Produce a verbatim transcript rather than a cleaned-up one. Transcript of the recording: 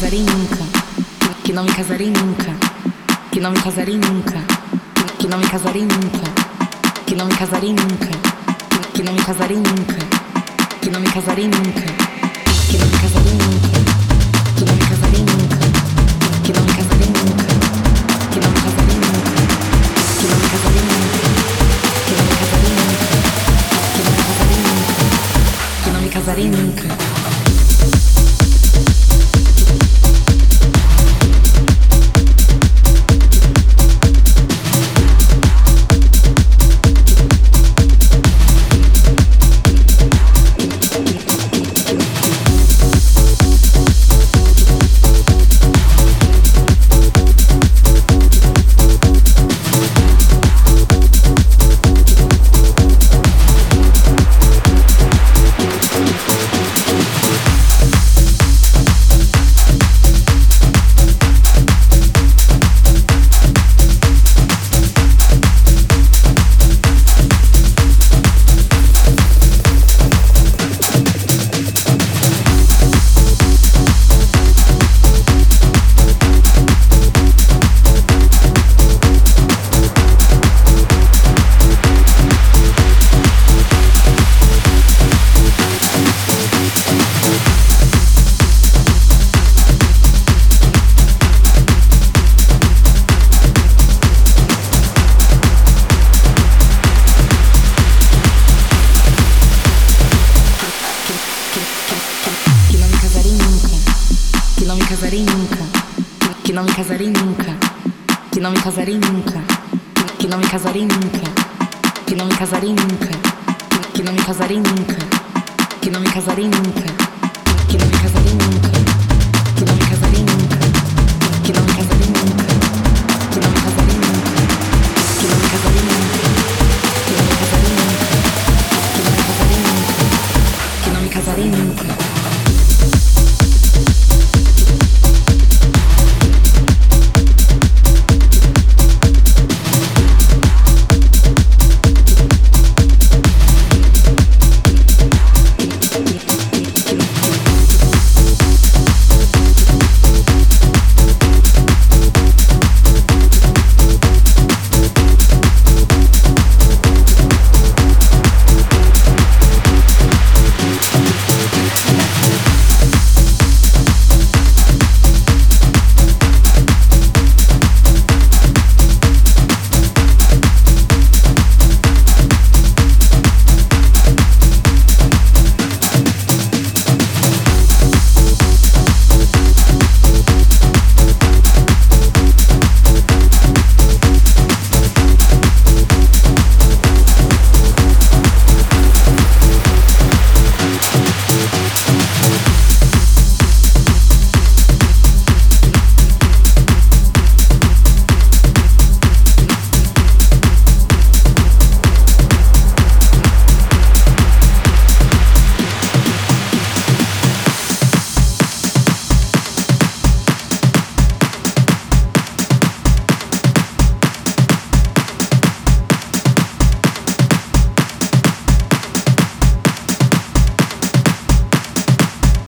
casarei nunca, que não me casarei nunca, que não me casarei nunca, que não me casarei nunca, que não me casarei nunca, que não me casarei nunca, que não me casarei nunca, que não me casarei nunca, que não me casarei nunca, que não me casarei nunca, que não me casarei nunca, que não me casarei nunca, que não me casarei nunca, que não me casarei nunca, que não me casarei nunca. Casarei nunca.